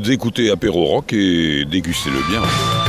Vous écoutez Apéro Rock et dégustez-le bien.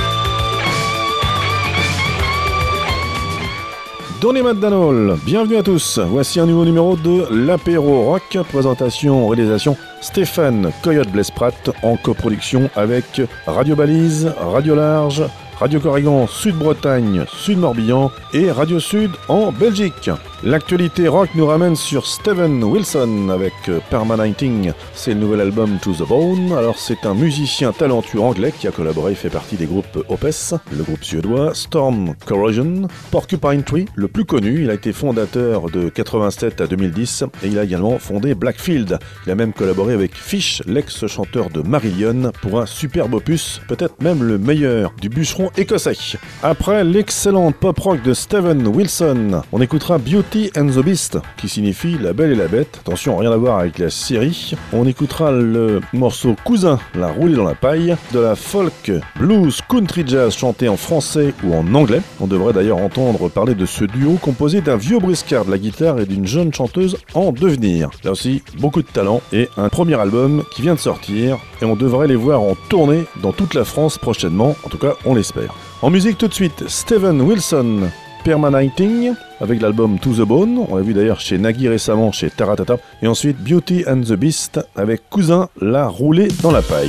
Donny McDonald, bienvenue à tous. Voici un nouveau numéro de l'Apéro Rock. Présentation, réalisation, Stéphane Coyote-Blespratt en coproduction avec Radio Balise, Radio Large, Radio Corrigan Sud-Bretagne, Sud-Morbihan et Radio Sud en Belgique. L'actualité rock nous ramène sur Steven Wilson avec Permaniting, c'est le nouvel album To The Bone. Alors c'est un musicien talentueux anglais qui a collaboré et fait partie des groupes Opeth, le groupe suédois, Storm Corrosion, Porcupine Tree, le plus connu. Il a été fondateur de 87 à 2010 et il a également fondé Blackfield. Il a même collaboré avec Fish, l'ex-chanteur de Marillion, pour un superbe opus, peut-être même le meilleur du bûcheron écossais. Après l'excellente pop-rock de Steven Wilson, on écoutera Beauty and the Beast, qui signifie La Belle et la Bête. Attention, rien à voir avec la série. On écoutera le morceau Cousin, La Roulée dans la Paille, de la folk, blues, country jazz chanté en français ou en anglais. On devrait d'ailleurs entendre parler de ce duo composé d'un vieux briscard de la guitare et d'une jeune chanteuse en devenir. Là aussi, beaucoup de talent et un premier album qui vient de sortir et on devrait les voir en tournée dans toute la France prochainement. En tout cas, on l'espère. En musique tout de suite, Steven Wilson, Permaniting, avec l'album To The Bone, on l'a vu d'ailleurs chez Nagui récemment, chez Taratata, et ensuite Beauty and the Beast, avec Cousin, La Roulée dans la Paille.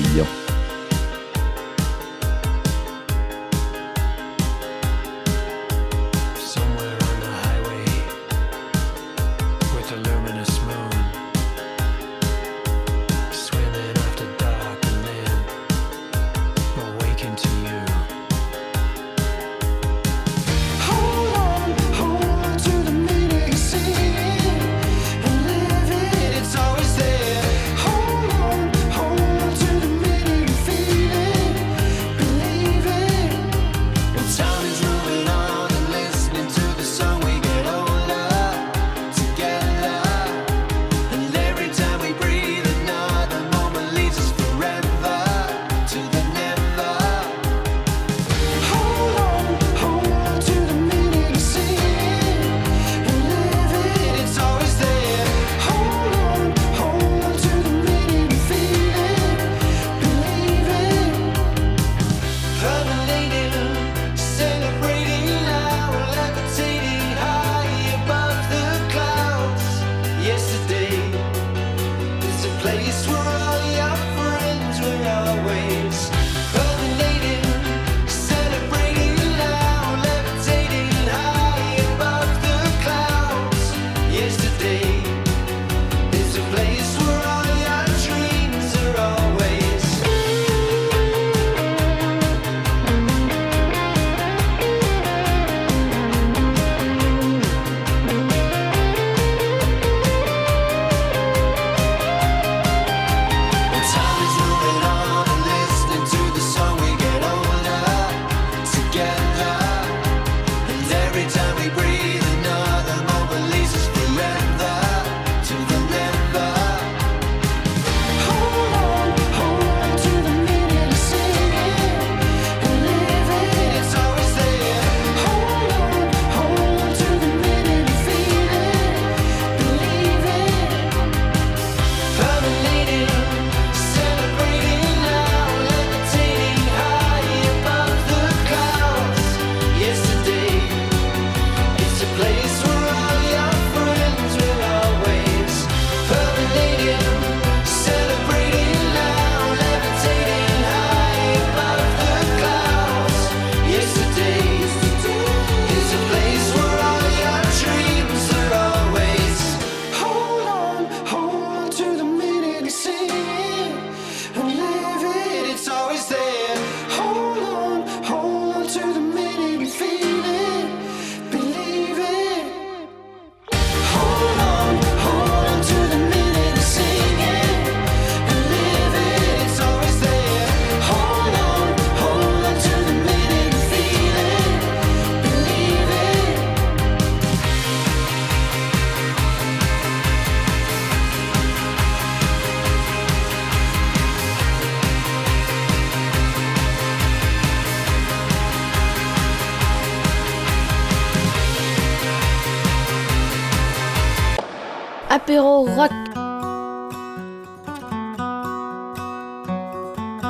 Apéro Rock.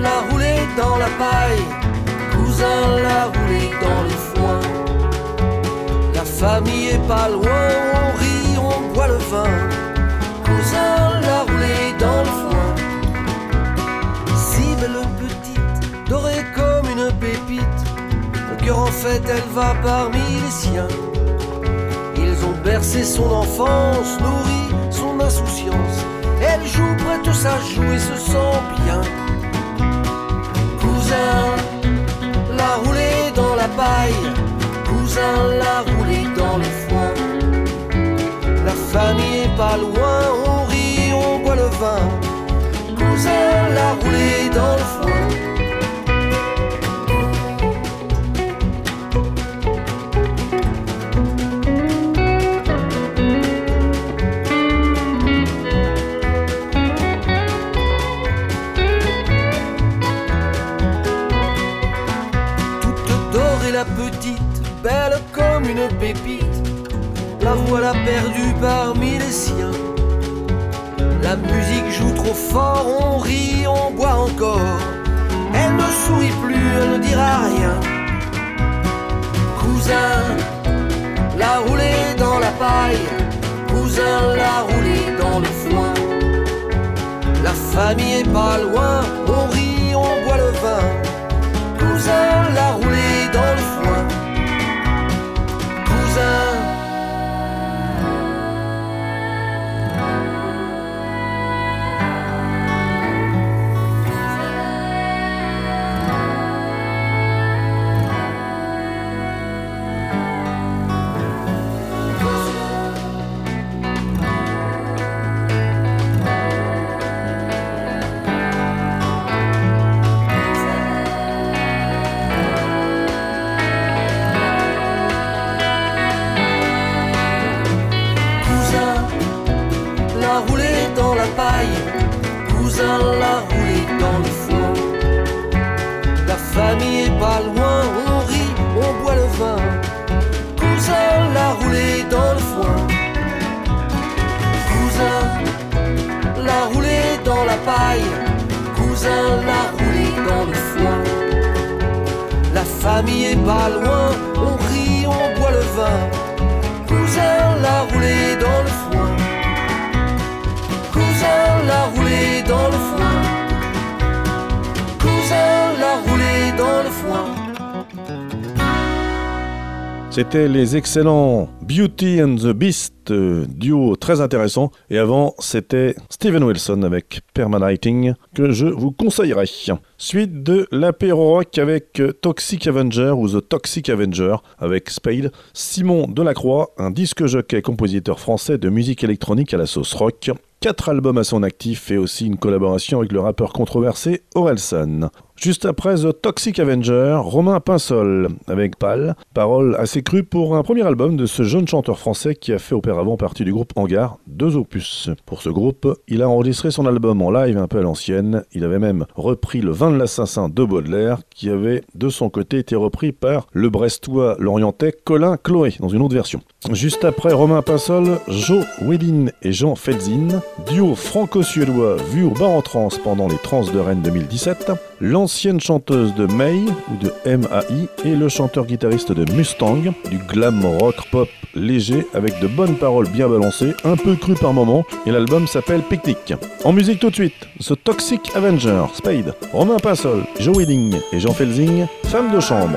l'a roulé dans la paille, cousin l'a roulé dans le foin. La famille est pas loin, on rit, on boit le vin. Cousin l'a roulé dans le foin. Si belle petite, dorée comme une pépite, le cœur en fait elle va parmi les siens. Ils ont bercé son enfance, nourri son insouciance. Elle joue près de sa joue et se sent bien. Cousin l'a roulé dans la paille, cousin l'a roulé dans le foin. La famille est pas loin, on rit, on boit le vin. Cousin l'a roulé dans le foin. La petite, belle comme une pépite, la voilà perdue parmi les siens. La musique joue trop fort, on rit, on boit encore. Elle ne sourit plus, elle ne dira rien. Cousin l'a roulé dans la paille, cousin l'a roulé dans le foin. La famille est pas loin, on rit, on boit le vin. Cousin l'a roulé dans le foin. Cousin cousin l'a roulé dans le foin. La famille est pas loin, on rit, on boit le vin. Cousin l'a roulé dans le foin. Cousin l'a roulé dans la paille, cousin l'a roulé dans le foin. La famille est pas loin, on rit, on boit le vin. Cousin l'a roulé dans le foin. Cousin l'a roulé dans le foin. Cousin l'a roulé dans le foin. C'était les excellents Beauty and the Beast, duo très intéressant. Et avant, c'était Steven Wilson avec Permaniting, que je vous conseillerais. Suite de l'apéro rock avec Toxic Avenger ou The Toxic Avenger avec Spade, Simon Delacroix, un disque jockey compositeur français de musique électronique à la sauce rock. 4 albums à son actif et aussi une collaboration avec le rappeur controversé Orelsan. Juste après The Toxic Avenger, Romain Pinsol avec Pâle, parole assez crue pour un premier album de ce jeune chanteur français qui a fait auparavant partie du groupe Hangar, 2 opus. Pour ce groupe, il a enregistré son album en live un peu à l'ancienne, il avait même repris le Vin de l'assassin de Baudelaire qui avait de son côté été repris par le brestois lorientais Colin Chloé dans une autre version. Juste après Romain Pinsol, Joe Wedin et Jean Felzin, duo franco-suédois vu au bar en trance pendant les Trans de Rennes 2017, l'ancienne chanteuse de May ou de MAI et le chanteur-guitariste de Mustang, du glam rock pop léger avec de bonnes paroles bien balancées, un peu crues par moments, et l'album s'appelle Picnic. En musique tout de suite, The Toxic Avenger, Spade, Romain Pinsol, Joe Wedin et Jean Felzin, Femme de chambre.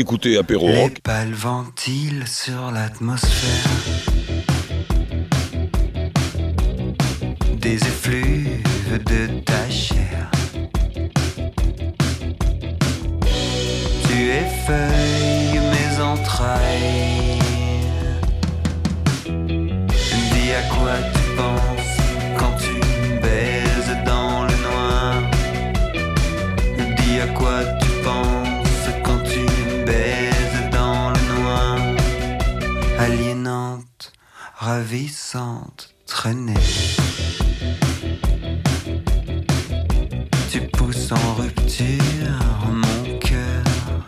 écoutez Apéro Rock. Les pales ventilent sur l'atmosphère. Des effluves de ta chair. Tu effeuilles mes entrailles. Dis à quoi tu penses quand tu me baises dans le noir. Dis à quoi tu penses quand tu me baises dans le noir. Aliénante, ravissante, traînée. Tu pousses en rupture mon cœur.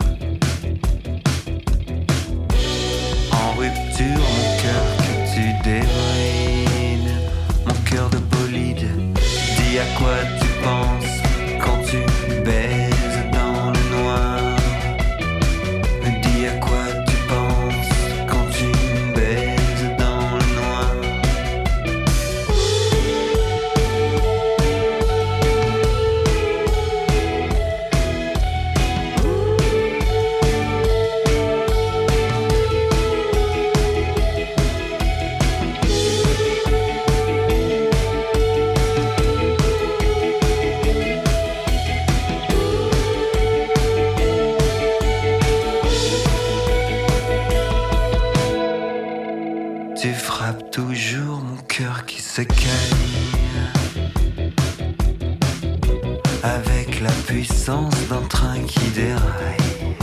En rupture mon cœur que tu débrides. Mon cœur de bolide. Dis à quoi tu penses quand tu baises dans le noir. Dis à quoi tu penses quand tu baises dans le noir. Tu frappes toujours mon cœur qui se caille avec la puissance d'un train qui déraille.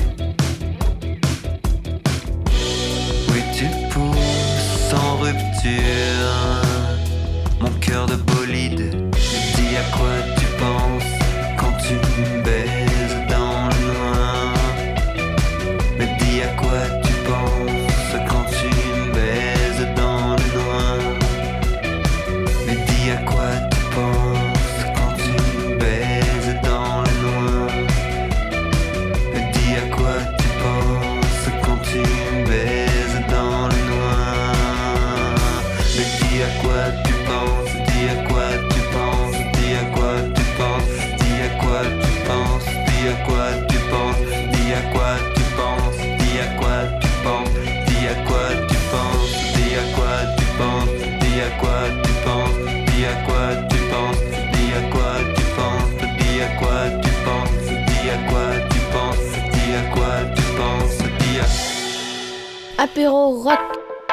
Oui, tu pousses en rupture mon cœur de bolide. Dis à quoi tu penses quand tu me baises dans le noir. Mais dis à quoi tu penses quand tu me baises dans le noir. Mais dis à quoi tu penses quand tu me baises dans le noir. Mais dis à quoi tu penses quand tu me baises dans le noir. Mais dis à quoi tu penses, dis à quoi tu penses, dis à quoi tu penses, dis à quoi tu penses, dis à quoi tu penses, dis à quoi tu penses, dis à quoi tu penses, dis à quoi tu penses, dis à quoi tu penses, dis à quoi tu penses, dis à quoi tu penses, dis à quoi tu penses, dis à quoi tu penses, dis à quoi tu penses, dis à quoi tu penses, dis à... Apéro Rock.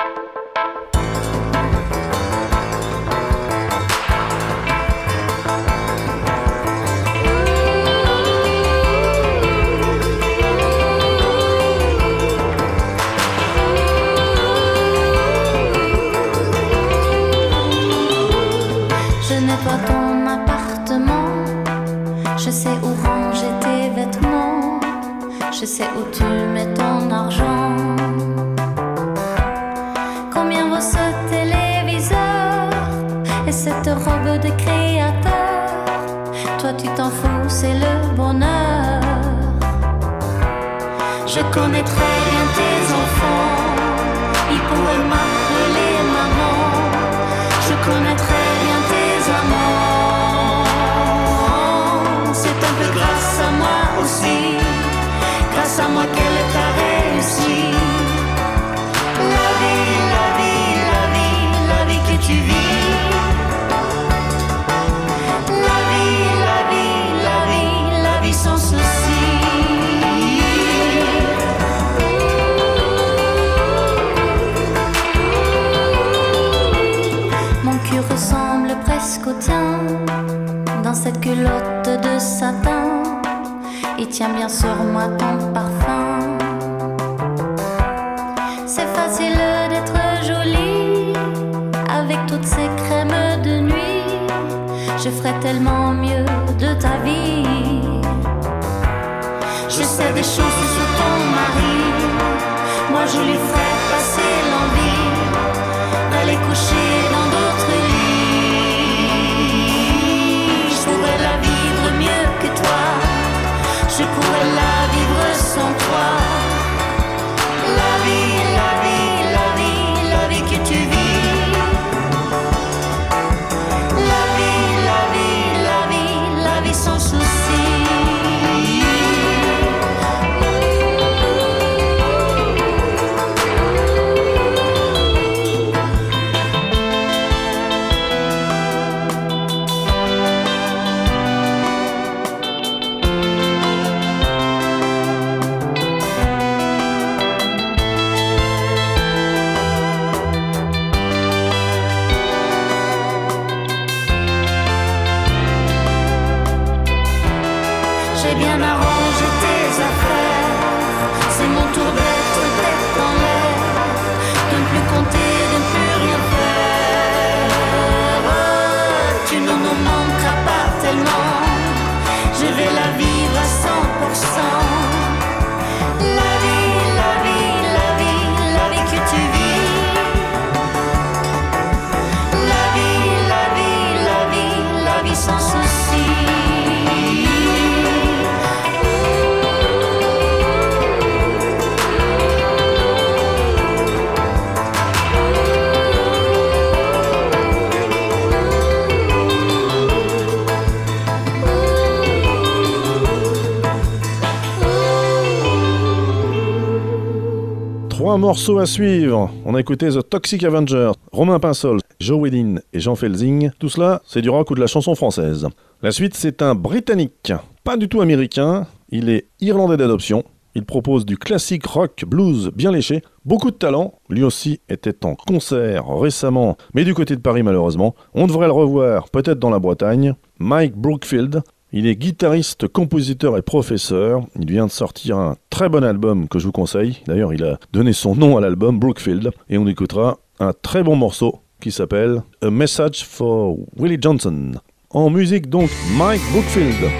Je nettoie ton appartement. Je sais où ranger tes vêtements. Je sais où tu mets ton argent. Combien vaut ce téléviseur et cette robe de créateur? Toi tu t'en fous, c'est le bonheur. Je connais très bien tes enfants. Ils pourraient m'appeler maman. Je connais très bien tes amants. C'est un peu grâce à moi aussi. Grâce à moi qu'elle t'a réussi. La vie, la vie, la vie, la vie que tu vis. La vie, la vie, la vie, la vie sans souci. Mon cul ressemble presque au tien. Dans cette culotte de satin, il tient bien sur moi ton parfum. C'est facile d'être jolie avec toutes ces crèmes de nuit. Je ferais tellement mieux de ta vie. Je sais des choses sur ton mari. Moi je lui ferais passer l'envie d'aller coucher dans d'autres lits. Je pourrais la vivre mieux que toi. Je pourrais la vivre sans toi. La vie, la vie, la vie, la vie que tu vis. La vie, la vie, la vie, la vie sans souci. 3 morceaux à suivre. On a écouté The Toxic Avenger, Romain Pinsol, Joe Wedin et Jean Felsing. Tout cela, c'est du rock ou de la chanson française. La suite, c'est un Britannique, pas du tout américain. Il est irlandais d'adoption. Il propose du classique rock blues bien léché, beaucoup de talent. Lui aussi était en concert récemment, mais du côté de Paris malheureusement. On devrait le revoir peut-être dans la Bretagne. Mike Brookfield, il est guitariste, compositeur et professeur. Il vient de sortir un très bon album que je vous conseille. D'ailleurs, il a donné son nom à l'album, Brookfield. Et on écoutera un très bon morceau qui s'appelle A Message for Willie Johnson. En musique donc, Mike Brookfield.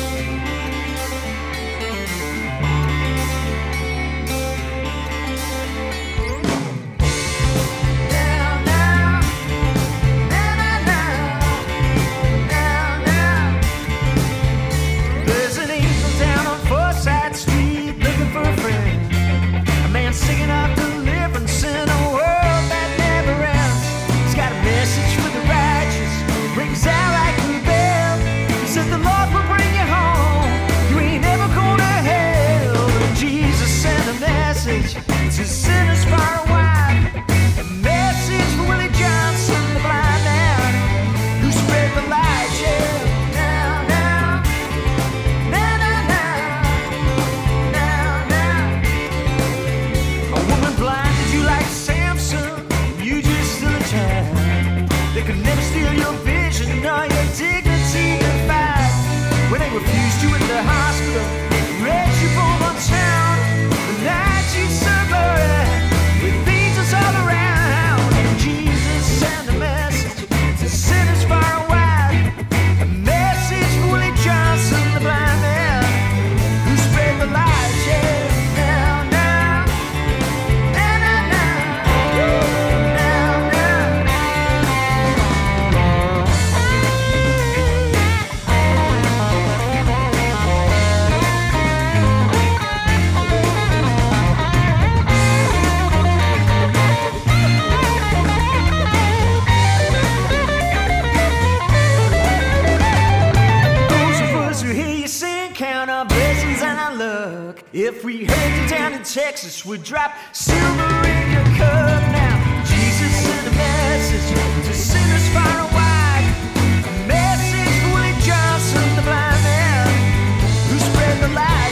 If we heard you down in Texas, we'd drop silver in your cup now. Jesus sent a message to sinners far and wide. A message for Willie Johnson, the blind man who spread the light.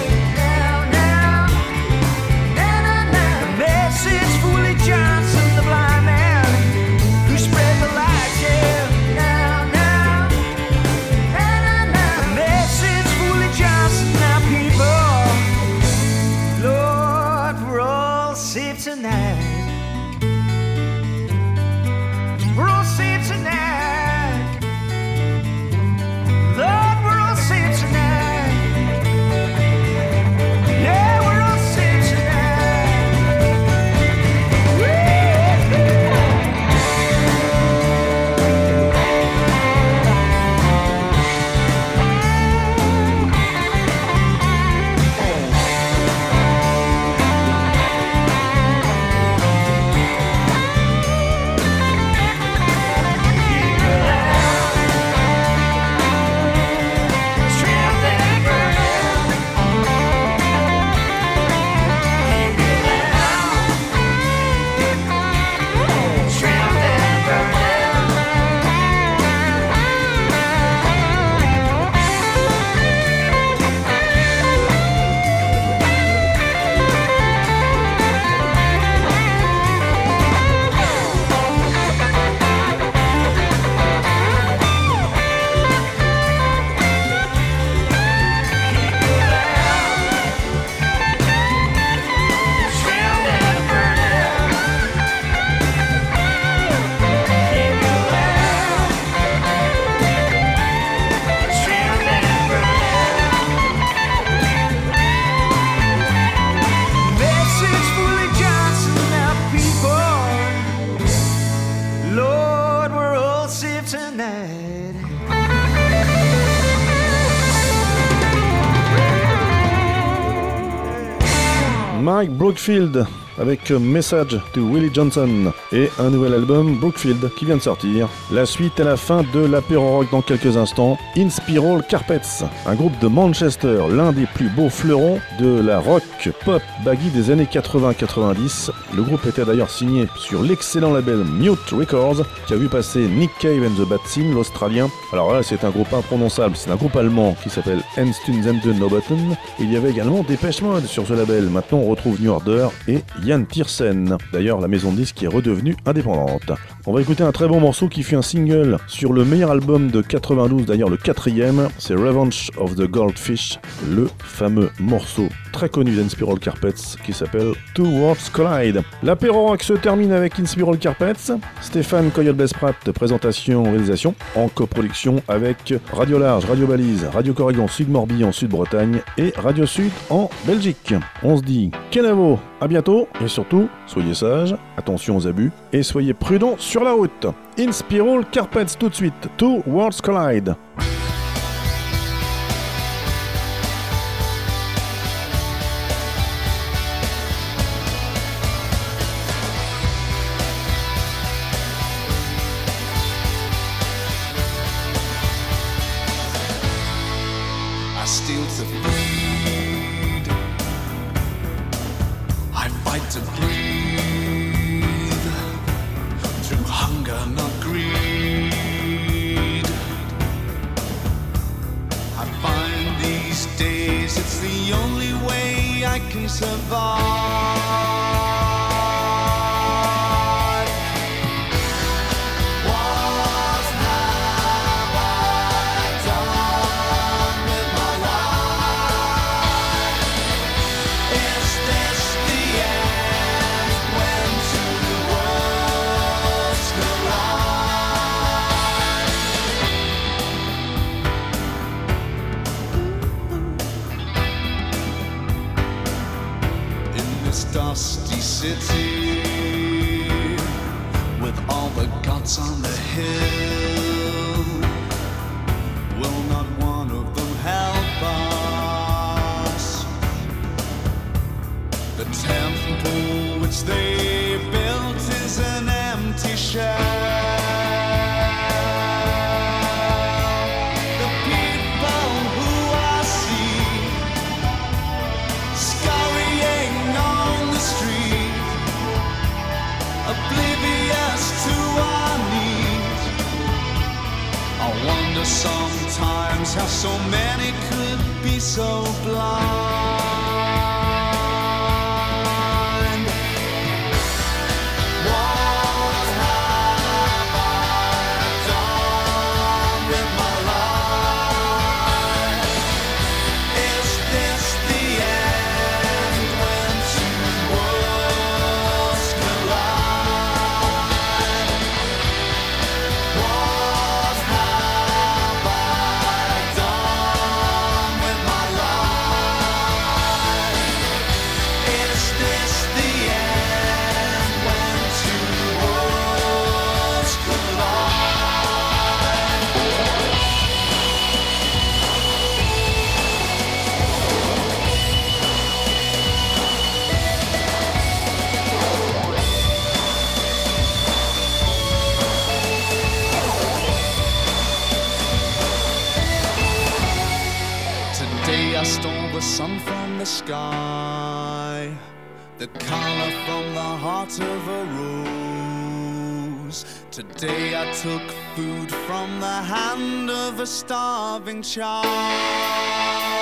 Yeah, now. A message for Willie Johnson, the blind man who spread the light. Yeah, now. A message for Willie Johnson, now people. Saved tonight. We're all saved tonight. Lord, we're all saved tonight. Yeah, we're all saved Mike Brookfield, avec Message to Willie Johnson et un nouvel album Brookfield qui vient de sortir. La suite à la fin de l'apéro rock dans quelques instants, In Spiral Carpets, un groupe de Manchester, l'un des plus beaux fleurons de la rock pop baggy des années 80-90. Le groupe était d'ailleurs signé sur l'excellent label Mute Records qui a vu passer Nick Cave and the Bad Seed, l'Australien. Alors là, c'est un groupe imprononçable, c'est un groupe allemand qui s'appelle Einstürzende Nobotten. Il y avait également Depeche Mode sur ce label. Maintenant, on retrouve New Order et Jan Tiersen. D'ailleurs, la maison de disques est redevenue indépendante. On va écouter un très bon morceau qui fut un single sur le meilleur album de 92, d'ailleurs le 4e, c'est Revenge of the Goldfish, le fameux morceau très connu d'Inspiral Carpets qui s'appelle Two Worlds Collide. L'apéro rock se termine avec Inspiral Carpets, Stéphane Coyote-Blespratt, présentation, réalisation, en coproduction avec Radio Large, Radio Balise, Radio Corrigan Sud Morbihan, Sud Bretagne et Radio Sud en Belgique. On se dit Kenavo, à bientôt et surtout, soyez sages, attention aux abus et soyez prudents sur la route. Inspiral Carpets tout de suite, Two Worlds Collide. Steal to feed, I fight to breathe, through hunger not greed. I find these days it's the only way I can survive. Dusty city with all the gods on the hill, will not one of them help us? The temple which they built is an empty shell. The people who I see scurrying on the street, oblivious to our needs. I wonder sometimes how so many could be so blind. What have I done with my life? Is this the end when two worlds collide? What have I done with my life? Is this the end when two worlds collide? Today I stole the sun from the sky, the color from the heart of a rose. Today I took food from the hand of a starving child.